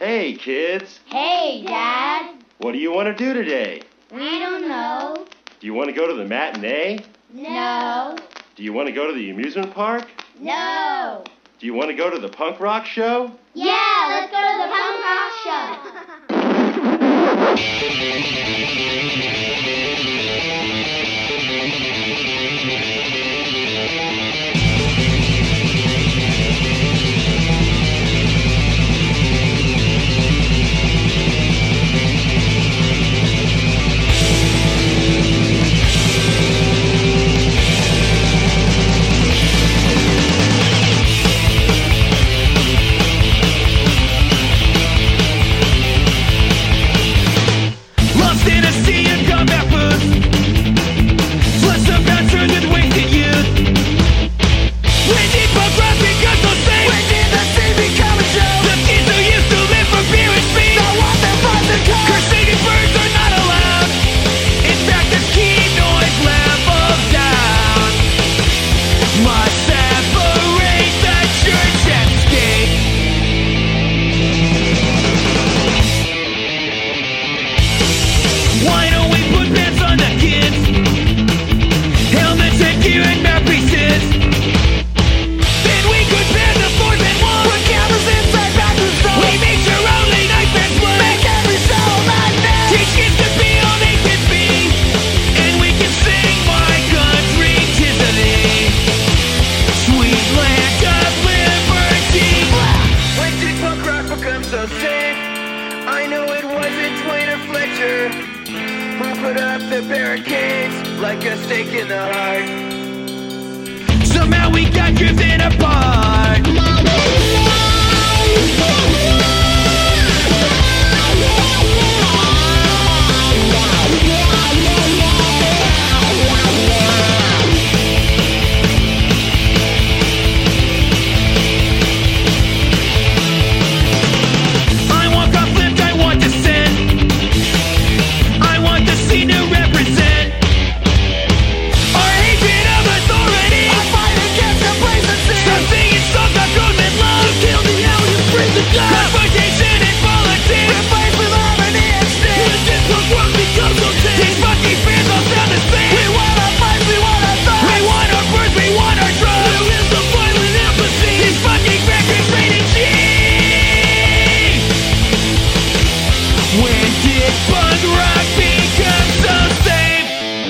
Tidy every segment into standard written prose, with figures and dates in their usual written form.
Hey, kids. Hey, Dad. What do you want to do today? We don't know. Do you want to go to the matinee? No. Do you want to go to the amusement park? No. Do you want to go to the punk rock show? Yeah, let's go to the punk rock show. Like a stake in the heart. Somehow we got drifted apart. I want conflict, I want dissent. I want the scene to represent our hatred of authority. I fight against complacency. Stop singing songs of growth and love. You kill the hell, you freeze the dust. Confrontation and politics replace with harmony and stick. The discourse won't become so thick. These fucking fans all sound the same. We want our fights, we want our thoughts. We want our birds, we want our drugs. There is no violent empathy. These fucking records rated G. When did punk rock become so safe?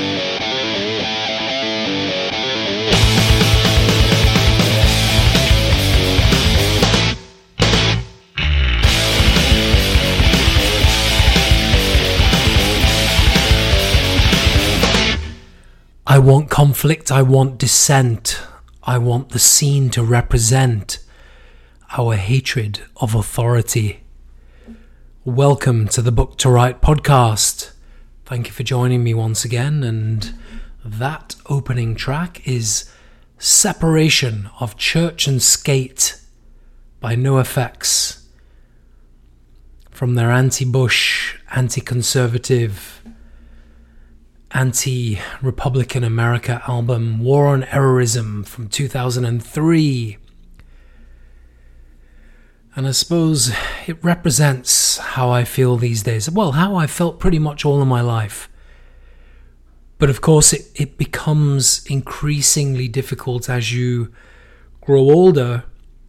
I want conflict, I want dissent, I want the scene to represent our hatred of authority. Welcome to the Book to Write podcast. Thank you for joining me once again, and that opening track is Separation of Church and Skate by NoFX from their anti-Bush, anti-conservative, anti-Republican America album War on Errorism from 2003. And I suppose it represents how I feel these days. Well, how I felt pretty much all of my life. But of course it becomes increasingly difficult as you grow older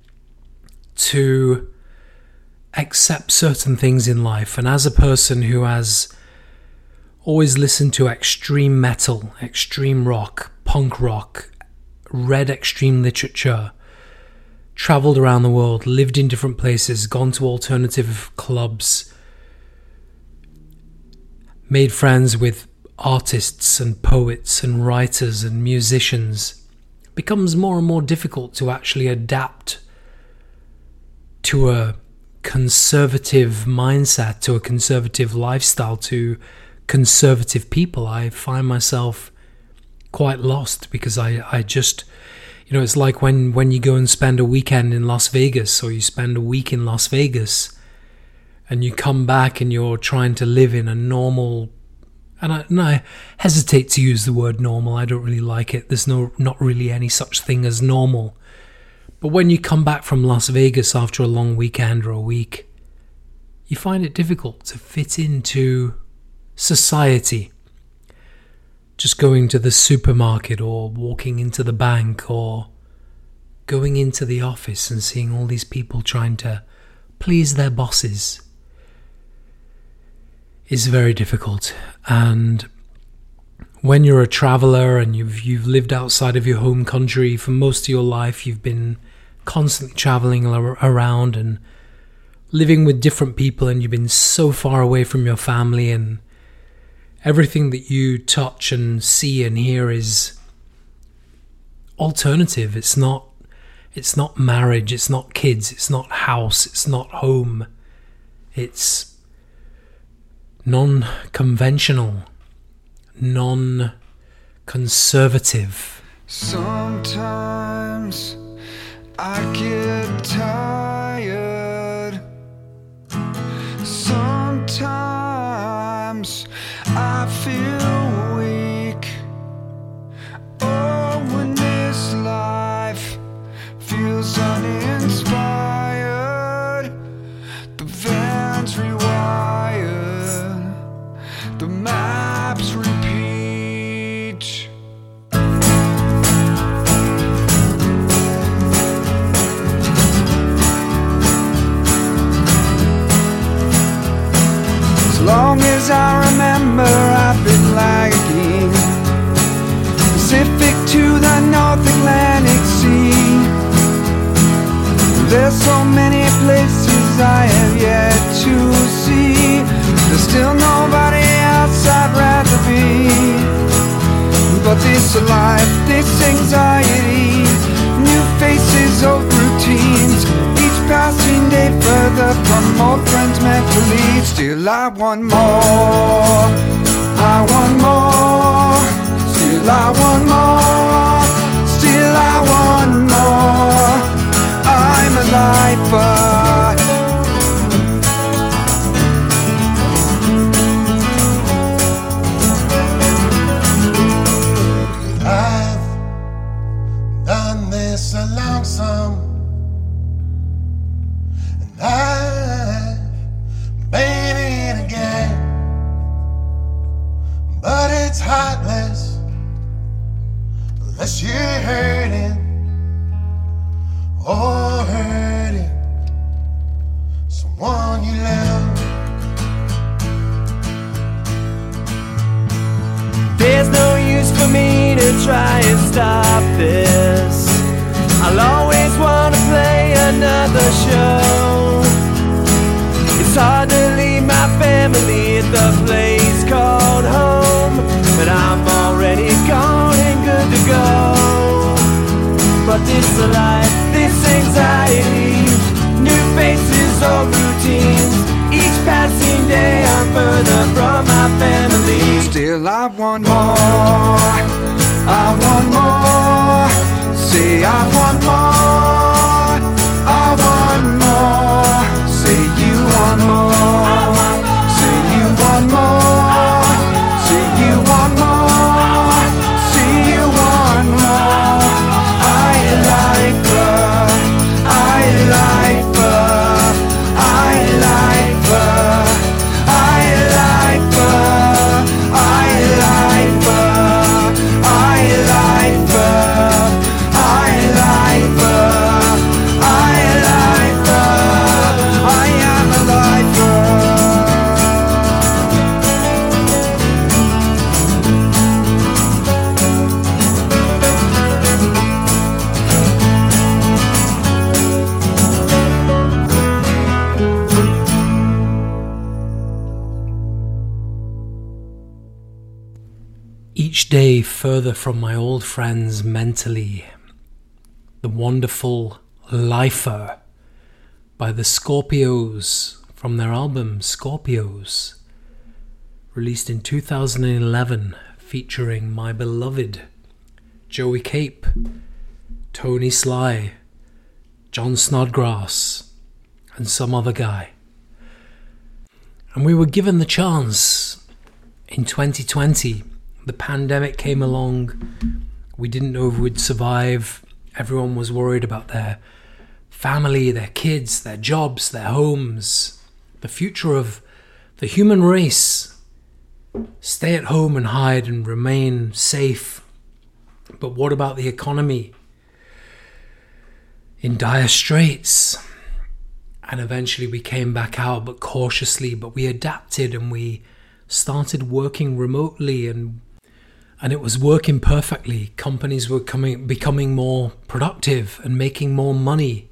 to accept certain things in life. And as a person who has always listened to extreme metal, extreme rock, punk rock, read extreme literature, travelled around the world, lived in different places, gone to alternative clubs, made friends with artists and poets and writers and musicians, it becomes more and more difficult to actually adapt to a conservative mindset, to a conservative lifestyle, to conservative people. I find myself quite lost because I just, it's like when you go and spend a weekend in Las Vegas, or you spend a week in Las Vegas and you come back and you're trying to live in a normal, and I hesitate to use the word normal. I don't really like it. There's not really any such thing as normal. But when you come back from Las Vegas after a long weekend or a week, you find it difficult to fit into society. Just going to the supermarket or walking into the bank or going into the office and seeing all these people trying to please their bosses is very difficult. And when you're a traveller and you've lived outside of your home country for most of your life, you've been constantly travelling around and living with different people, and you've been so far away from your family, and everything that you touch and see and hear is alternative. It's not marriage, it's not kids, it's not house, it's not home. It's non-conventional, non-conservative. Sometimes I get tired. Sometimes I feel weak. Oh, when this life feels uninspired, the van's rewired, the maps repeat. As long as I remember, I've been lagging Pacific to the North Atlantic Sea. There's so many places I have yet to see. There's still nobody else I'd rather be. But this life, this anxiety, new faces, old routines, each passing day further from old friends meant to lead. Still I want more, I want more. Still I want more, still I want more. I'm a lifer. I've done this a long song, and I've made it again, but it's heartless unless you're hurting or hurting someone you love. There's no use for me to try and stop this. I'll always wanna play another show. It's hard to leave my family at the place called home, but I'm already gone and good to go. But this life, this anxiety, new faces, old routines, each passing day I'm further from my family. Still I want more, I want more. Say I want more, I want more. Say you want more, say you want more. Say you want more, say you want more. I like her, I like her, I like her, I like her, I like her, I like her, I like her, I like her, I am a lifer. Each day further from my old friends mentally. The wonderful Lifer by the Scorpios from their album Scorpios, released in 2011, featuring my beloved Joey Cape, Tony Sly, John Snodgrass, and some other guy. And we were given the chance in 2020. The pandemic came along. We didn't know if we'd survive. Everyone was worried about their family, their kids, their jobs, their homes, the future of the human race. Stay at home and hide and remain safe. But what about the economy? In dire straits. And eventually we came back out, but cautiously, but we adapted and we started working remotely, and it was working perfectly. Companies were becoming more productive and making more money.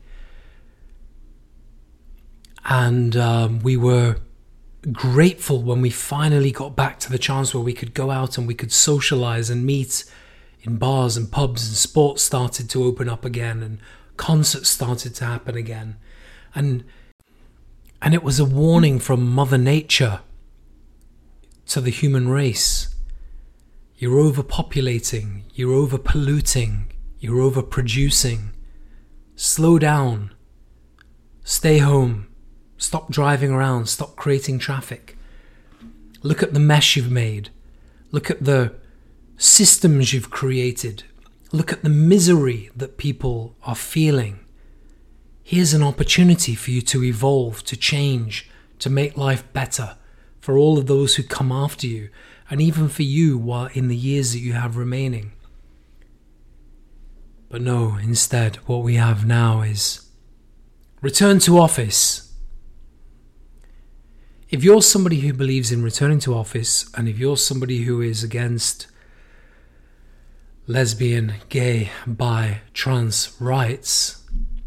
And we were grateful when we finally got back to the chance where we could go out and we could socialize and meet in bars and pubs, and sports started to open up again and concerts started to happen again. And it was a warning from Mother Nature to the human race. You're overpopulating, you're overpolluting, you're overproducing. Slow down. Stay home. Stop driving around. Stop creating traffic. Look at the mess you've made. Look at the systems you've created. Look at the misery that people are feeling. Here's an opportunity for you to evolve, to change, to make life better for all of those who come after you, and even for you while in the years that you have remaining. But no, instead, what we have now is return to office. If you're somebody who believes in returning to office, and if you're somebody who is against lesbian, gay, bi, trans rights,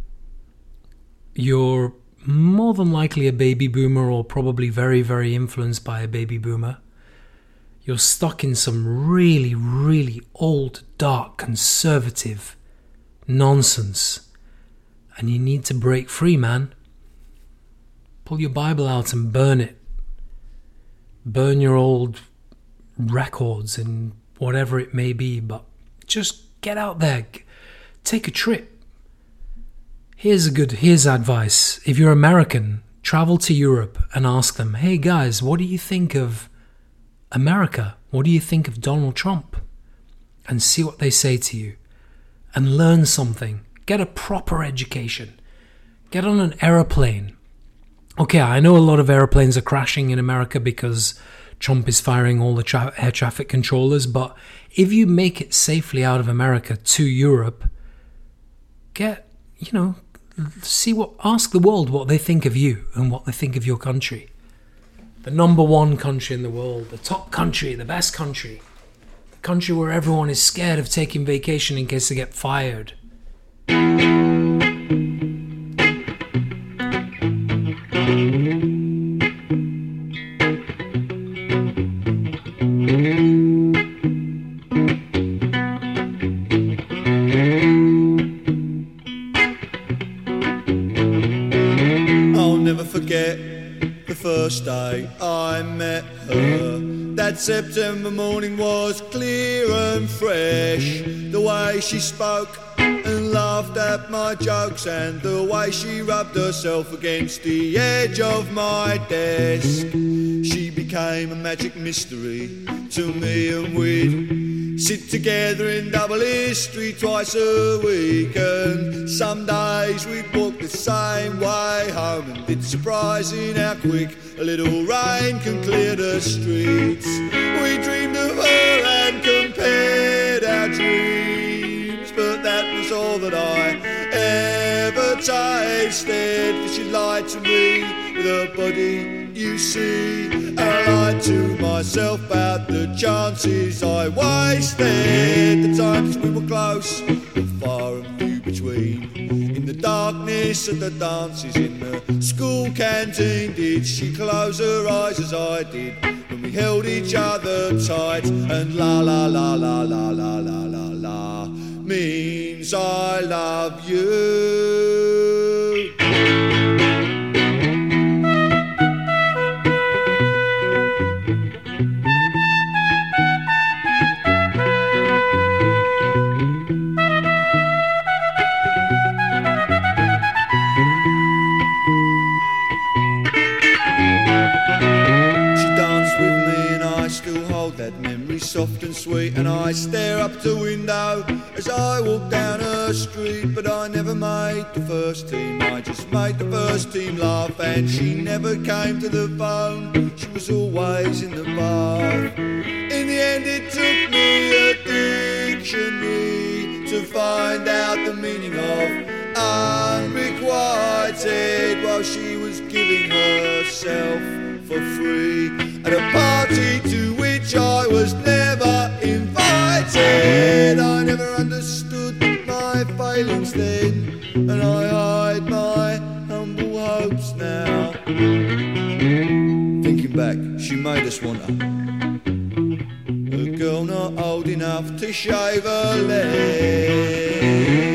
you're more than likely a baby boomer, or probably very, very influenced by a baby boomer. You're stuck in some really, really old, dark, conservative nonsense. And you need to break free, man. Pull your Bible out and burn it. Burn your old records and whatever it may be, but just get out there. Take a trip. Here's advice. If you're American, travel to Europe and ask them, hey guys, what do you think of America? What do you think of Donald Trump? And see what they say to you. And learn something. Get a proper education. Get on an aeroplane. Okay, I know a lot of airplanes are crashing in America because Trump is firing all the air traffic controllers, but if you make it safely out of America to Europe, ask the world what they think of you and what they think of your country. The number one country in the world, the top country, the best country, the country where everyone is scared of taking vacation in case they get fired. I'll never forget the first day I met her. That September morning was clear and fresh. The way she spoke and laughed at my jokes, and the way she rubbed herself against the edge of my desk. She became a magic mystery to me, and we'd sit together in double history twice a week. And some days we'd walk the same way home, and it's surprising how quick a little rain can clear the streets. We dreamed of her and compared our dreams, but that was all that I ever tasted. For she lied to me with her body, you see. I lied to myself about the chances I wasted. The times we were close were far and few between. In the darkness of the dances in the school canteen, did she close her eyes as I did when we held each other tight? And la la la la la la la la la means I love you. soft and sweet, and I stare up the window as I walk down her street. But I never made the first team, I just made the first team laugh. And she never came to the phone, she was always in the bath. In the end it took me a dictionary to find out the meaning of unrequited, while she was giving herself for free at a party to which I was never invited. I never understood my failings then, and I hide my humble hopes now. Thinking back, she made us want her. A girl not old enough to shave her legs.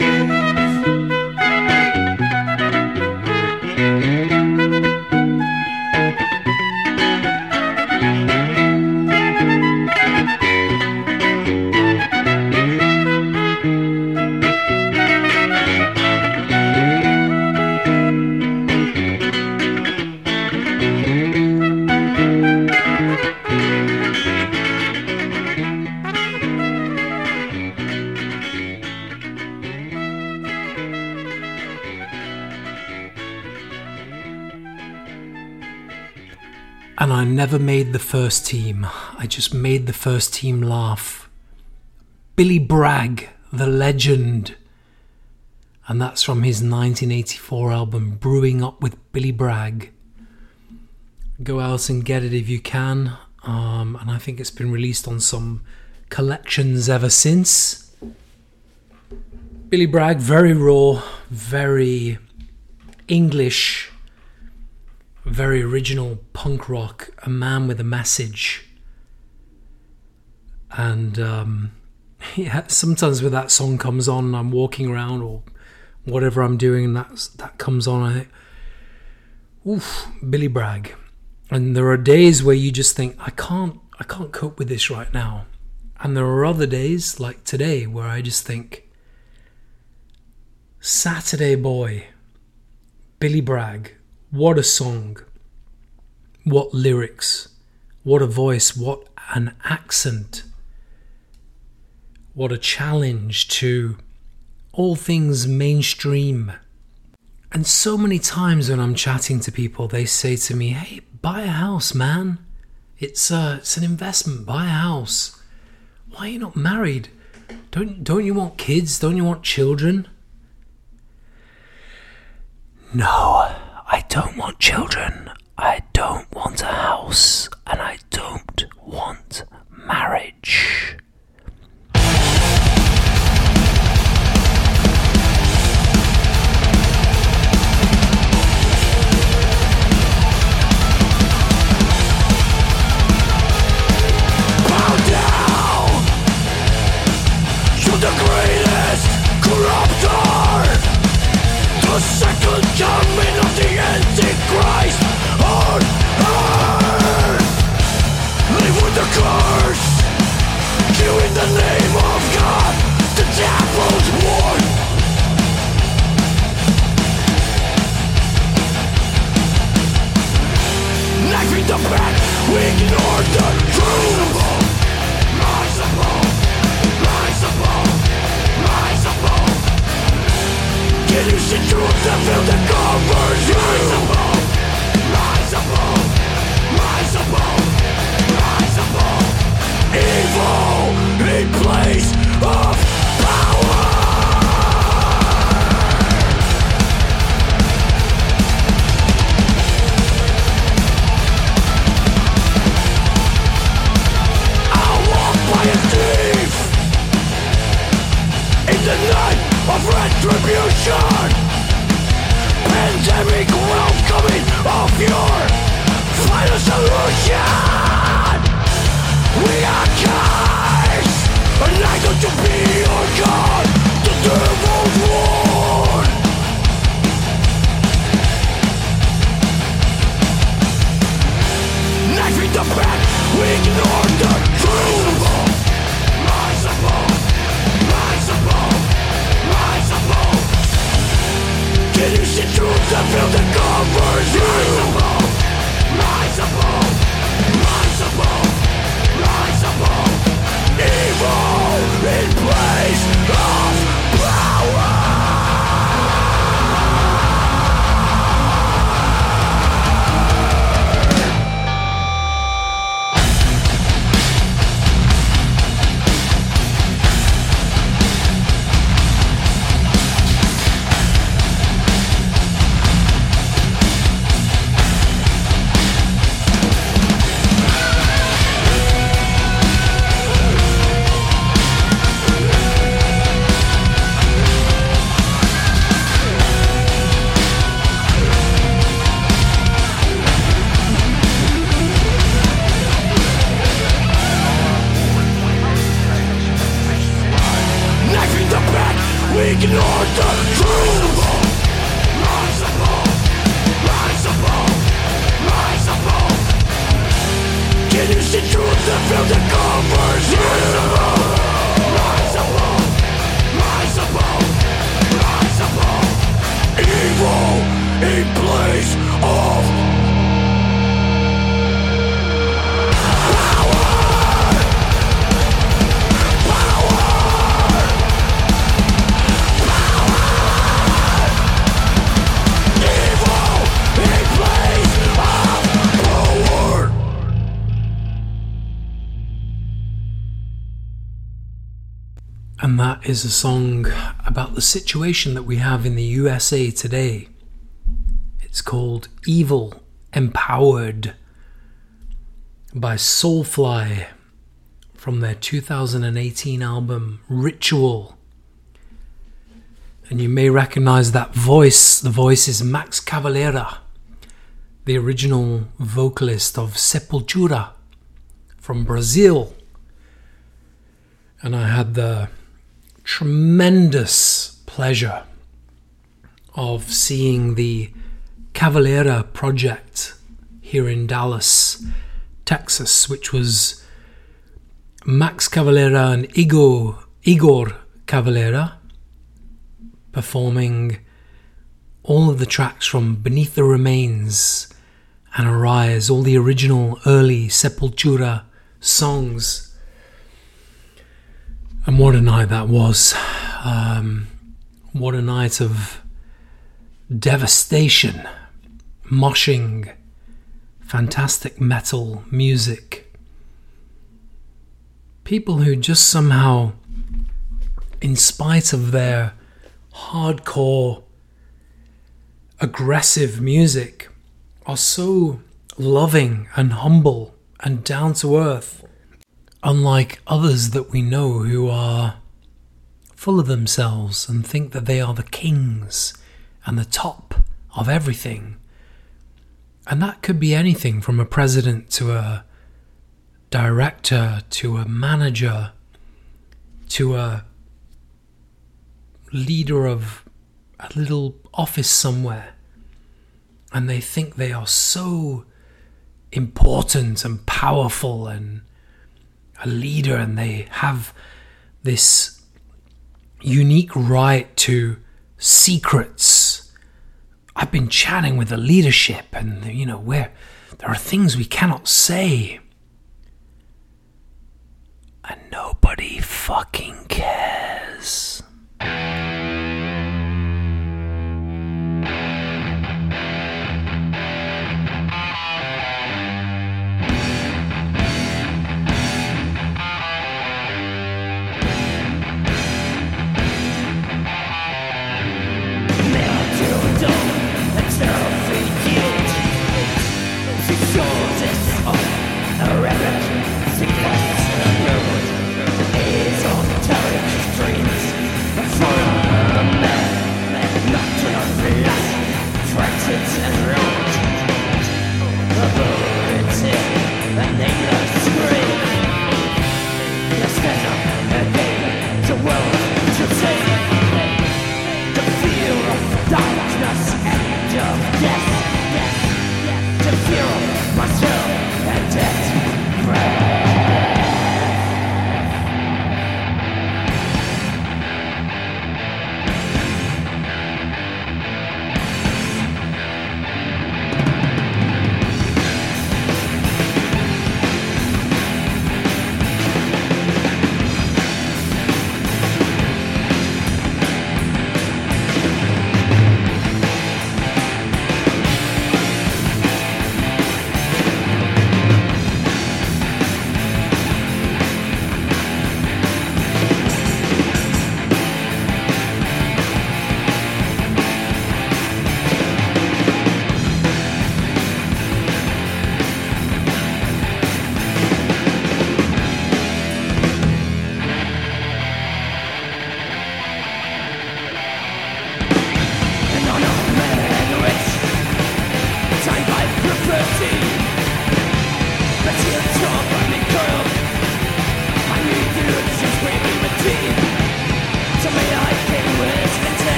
And I never made the first team. I just made the first team laugh. Billy Bragg, the legend. And that's from his 1984 album, Brewing Up with Billy Bragg. Go out and get it if you can. And I think it's been released on some collections ever since. Billy Bragg, very raw, very English, very original punk rock, a man with a message. And yeah, sometimes when that song comes on, I'm walking around or whatever I'm doing, and that comes on, I think, oof, Billy Bragg. And there are days where you just think, I can't cope with this right now. And there are other days, like today, where I just think, Saturday Boy, Billy Bragg, what a song, what lyrics, what a voice, what an accent, what a challenge to all things mainstream. And so many times when I'm chatting to people, they say to me, hey, buy a house, man. It's an investment, buy a house. Why are you not married? Don't you want kids? Don't you want children? No, I don't want children. I don't want a house. And I don't want marriage. The greatest corruptor, the second coming of the Antichrist on earth. Live with the curse, kill in the name of God, the devil's war. Knifing the back, we ignore the truth. Can you see truth that feel that covers you? Rise above, rise above, rise above, rise above. Evil in place of power. I'll walk by a thief in the night of retribution. Pandemic welcoming of your final solution. We are guys, and I got to be your God, the devil's war. Knifing the back, we ignore the truth. Rise above, rise above, rise above. Can you see truth that feel that covers you? Rise above, rise above, in place of And that is a song about the situation that we have in the USA today. It's called Evil Empowered by Soulfly from their 2018 album Ritual. And you may recognize that voice. The voice is Max Cavalera, the original vocalist of Sepultura from Brazil. And I had the tremendous pleasure of seeing the Cavalera project here in Dallas, Texas, which was Max Cavalera and Igor Cavalera performing all of the tracks from Beneath the Remains and Arise, all the original early Sepultura songs. And what a night that was. What a night of devastation, moshing, fantastic metal music. People who just somehow, in spite of their hardcore, aggressive music, are so loving and humble and down to earth. Unlike others that we know who are full of themselves and think that they are the kings and the top of everything. And that could be anything from a president to a director to a manager to a leader of a little office somewhere. And they think they are so important and powerful and a leader, and they have this unique right to secrets. I've been chatting with the leadership, and where there are things we cannot say, and nobody fucking cares.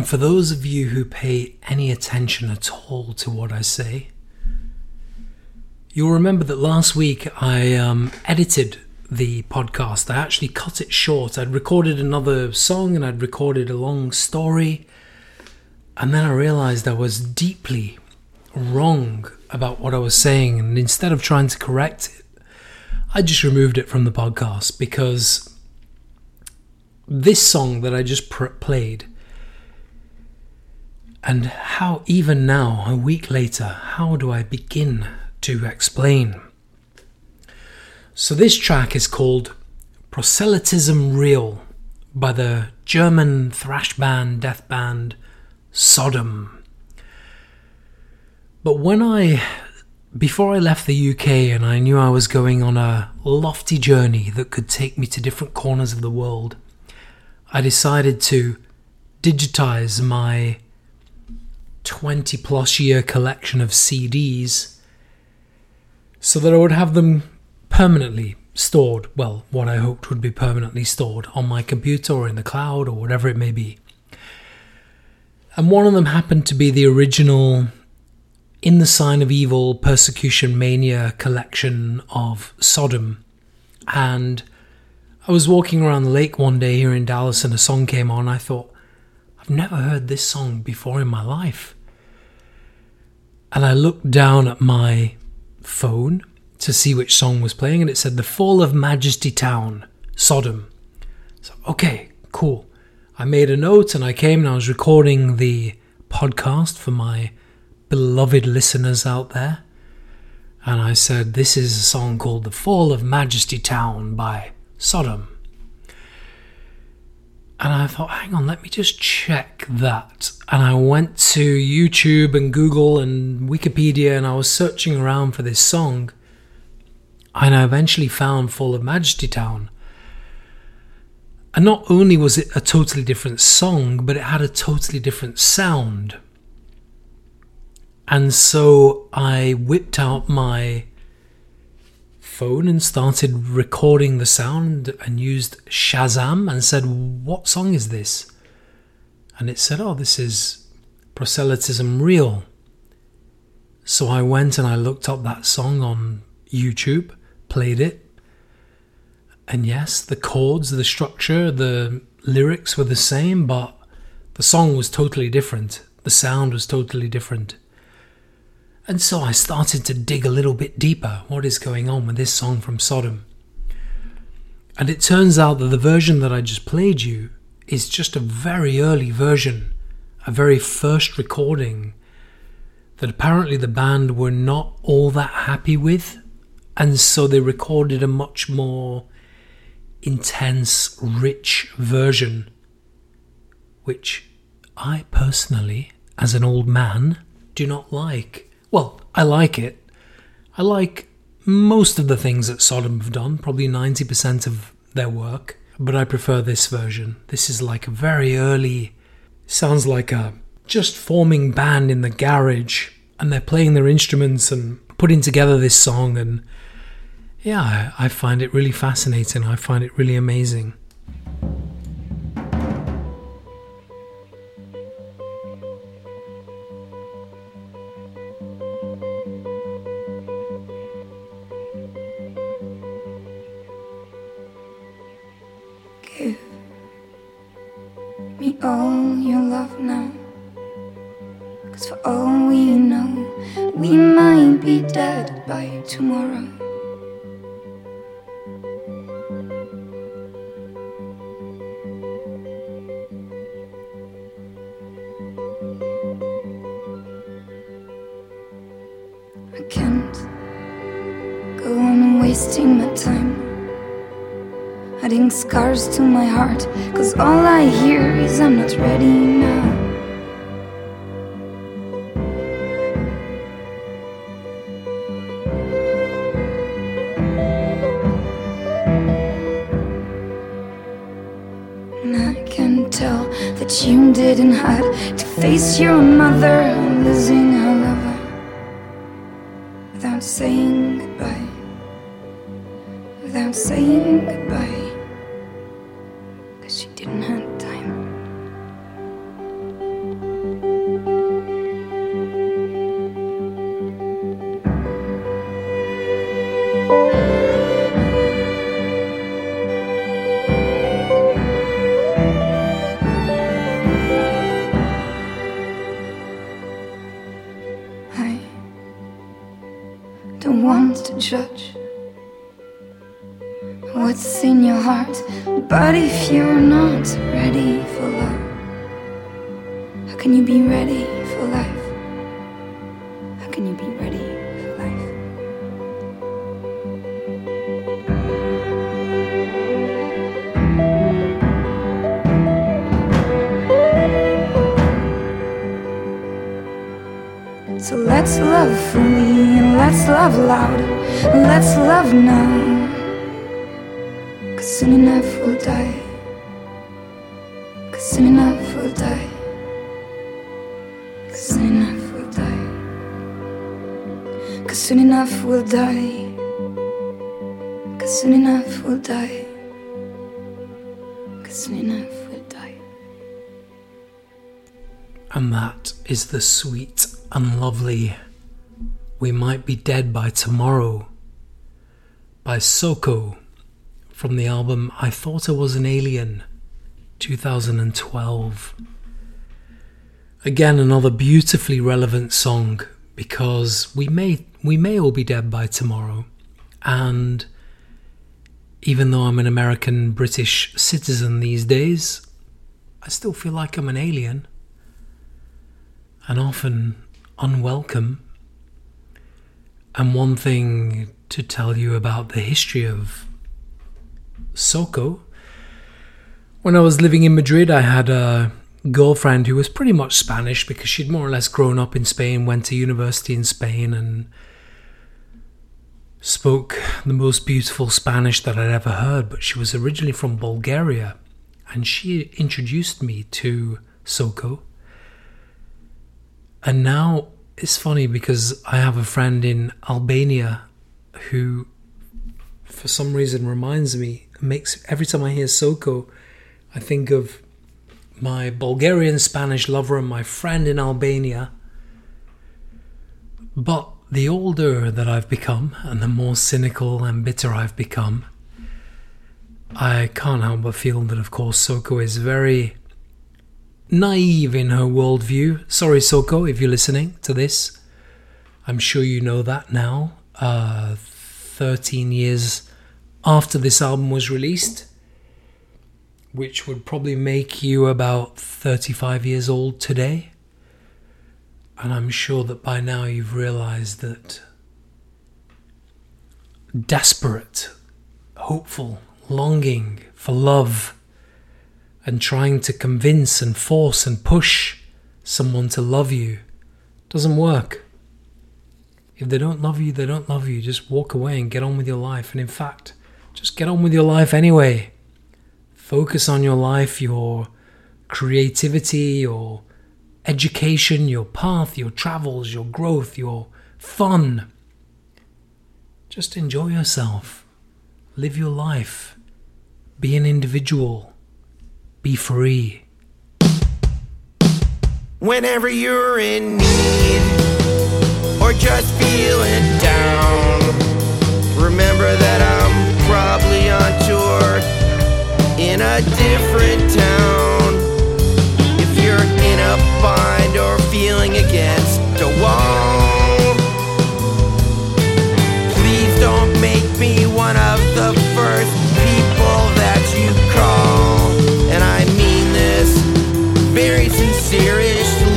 And for those of you who pay any attention at all to what I say, you'll remember that last week I edited the podcast. I actually cut it short. I'd recorded another song and I'd recorded a long story. And then I realized I was deeply wrong about what I was saying. And instead of trying to correct it, I just removed it from the podcast, because this song that I just played, and how even now, a week later, how do I begin to explain? So this track is called Proselytism Real by the German thrash band, death band, Sodom. But before I left the UK and I knew I was going on a lofty journey that could take me to different corners of the world, I decided to digitize my 20 plus year collection of CDs so that I would have them permanently stored, well, what I hoped would be permanently stored on my computer or in the cloud or whatever it may be. And one of them happened to be the original In the Sign of Evil Persecution Mania collection of Sodom. And I was walking around the lake one day here in Dallas and a song came on. I thought, I've never heard this song before in my life. And I looked down at my phone to see which song was playing, and it said The Fall of Majesty Town, Sodom. So, okay, cool. I made a note and I came and I was recording the podcast for my beloved listeners out there. And I said, this is a song called The Fall of Majesty Town by Sodom. And I thought, hang on, let me just check that. And I went to YouTube and Google and Wikipedia and I was searching around for this song. And I eventually found Fall of Majesty Town. And not only was it a totally different song, but it had a totally different sound. And so I whipped out my phone and started recording the sound and used Shazam and said, what song is this? And it said, oh, this is Proselytism Real. So I went and I looked up that song on YouTube, played it. And yes, the chords, the structure, the lyrics were the same, but the song was totally different. The sound was totally different. And so I started to dig a little bit deeper. What is going on with this song from Sodom? And it turns out that the version that I just played you is just a very early version, a very first recording that apparently the band were not all that happy with. And so they recorded a much more intense, rich version, which I personally, as an old man, do not like. Well, I like it. I like most of the things that Sodom have done, probably 90% of their work, but I prefer this version. This is like a very early, sounds like a just forming band in the garage, and they're playing their instruments and putting together this song, and yeah, I find it really fascinating. I find it really amazing. Give me all your love now, 'cause for all we know, we might be dead by tomorrow. I can't go on wasting my time, adding scars to my heart, 'cause all I hear is I'm not ready now. And I can tell that you didn't have to face your mother losing her lover without saying goodbye, without saying goodbye, 'cause she didn't have time. don't want to judge what's in your heart. But if you're not ready for love, how can you be ready for life? How can you be ready for life? So let's love fully and let's love loud. Let's love now, 'cause soon enough we'll die. 'Cause soon enough we'll die. 'Cause soon enough we'll die. 'Cause soon enough we'll die. 'Cause soon enough we'll die. 'Cause soon enough we'll die. And that is the sweet and lovely We Might Be Dead by Tomorrow by Soko from the album I Thought I Was an Alien, 2012. Again, another beautifully relevant song, because we may all be dead by tomorrow, and even though I'm an American British citizen these days, I still feel like I'm an alien, and often unwelcome. And one thing to tell you about the history of Soko: when I was living in Madrid, I had a girlfriend who was pretty much Spanish, because she'd more or less grown up in Spain, went to university in Spain, and spoke the most beautiful Spanish that I'd ever heard. But she was originally from Bulgaria, and she introduced me to Soko. And now it's funny, because I have a friend in Albania who, for some reason, reminds me, every time I hear Soko, I think of my Bulgarian Spanish lover and my friend in Albania. But the older that I've become, and the more cynical and bitter I've become, I can't help but feel that, of course, Soko is very naive in her worldview. Sorry, Soko, if you're listening to this. I'm sure you know that now, 13 years after this album was released, which would probably make you about 35 years old today. And I'm sure that by now you've realized that desperate, hopeful, longing for love, and trying to convince and force and push someone to love you doesn't work. If they don't love you, they don't love you. Just walk away and get on with your life. And in fact, just get on with your life anyway. Focus on your life, your creativity, your education, your path, your travels, your growth, your fun. Just enjoy yourself. Live your life. Be an individual. Be free. Whenever you're in need or just feeling down, remember that I'm probably on tour in a different town. If you're in a bind or feeling against a wall, please don't make me one of the first people that you call. And I mean this very sincerely.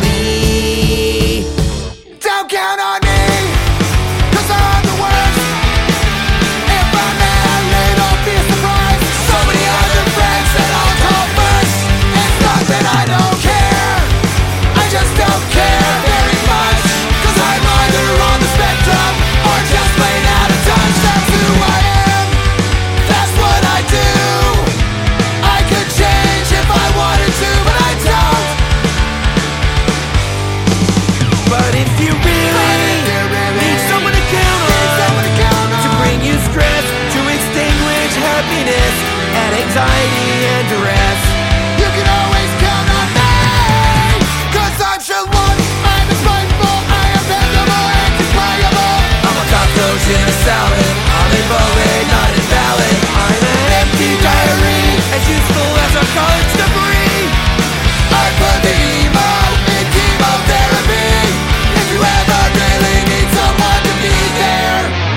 Don't count on me, 'cause I'm the worst. If I'm mad, don't be surprised. So many other friends that I'll call first. It's not that I don't care, I just don't care very much. 'Cause I'm either on the spectrum or just plain out of touch. That's who I am, that's what I do. I could change if I wanted to, but I don't. But if you really need someone to count on, to bring you stress, to extinguish happiness and anxiety and duress, you can always count on me. 'Cause I'm Shalom, I'm spiteful, I am bendable and deployable. I'm a cockroach in a salad, I'm invalid, not invalid. I'm an empty diary, as useful as a college degree. I put the emo in chemotherapy. If you ever really need someone to be there,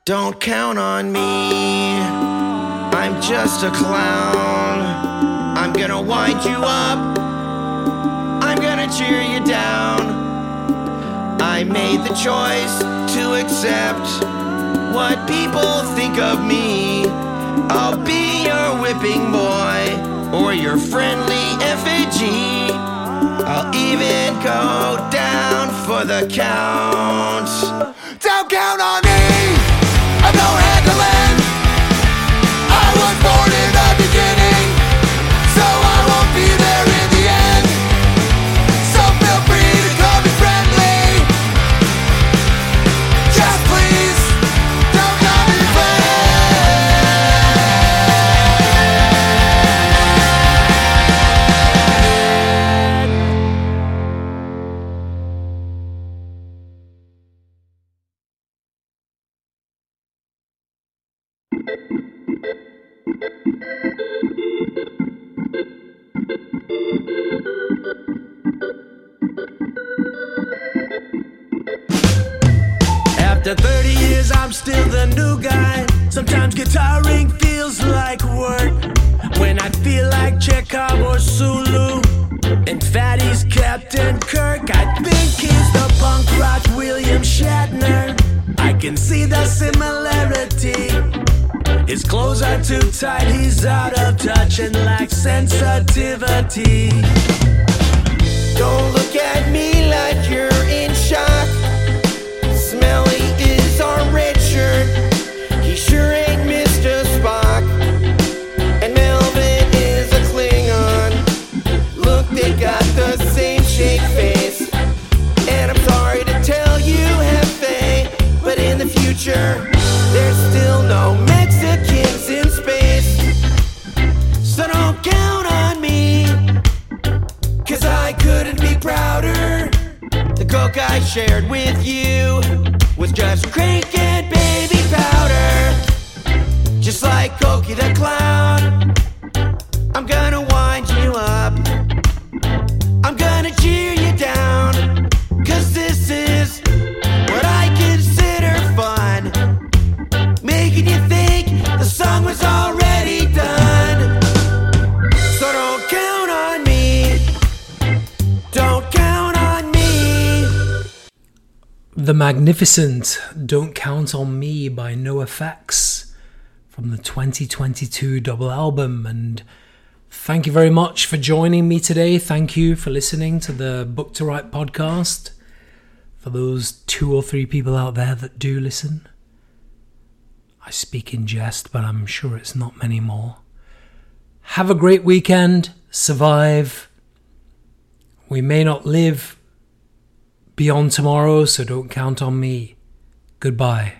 Don't count on me, I'm just a clown. I'm gonna wind you up, I'm gonna cheer you down. I made the choice to accept what people think of me. I'll be your whipping boy or your friendly effigy. I'll even go down for the count. Don't count on me, I'm no handling. I was born in the beginning, so I won't be there in the end. So feel free to call me friendly. Just please, don't call me After 30 years, I'm still the new guy. Sometimes guitaring feels like work. When I feel like Chekhov or Sulu, and Fatty's Captain Kirk, I think he's the punk rock William Shatner. I can see the similarity. His clothes are too tight, he's out of touch and lacks sensitivity. Don't look at me like you're in shock. Smelly is our red shirt. He sure ain't Mr. Spock. And Melvin is a Klingon. Look, they got the same shaped face. And I'm sorry to tell you, Hefe, but in the future, there's still no Mexicans in space. So don't count on me, 'cause I couldn't be prouder. The coke I shared with you was just crank and baby powder. Just like Cokie the Clown, I'm gonna wind you up, I'm gonna cheer you down, 'cause this is what I consider fun, making you think the song was already done. So don't count on me, don't count on me. The magnificent Don't Count on Me by NoFX from the 2022 double album. And thank you very much for joining me today. Thank you for listening to the Book to Write podcast. For those 2 or 3 people out there that do listen, I speak in jest, but I'm sure it's not many more. Have a great weekend. Survive. We may not live beyond tomorrow, so don't count on me. Goodbye.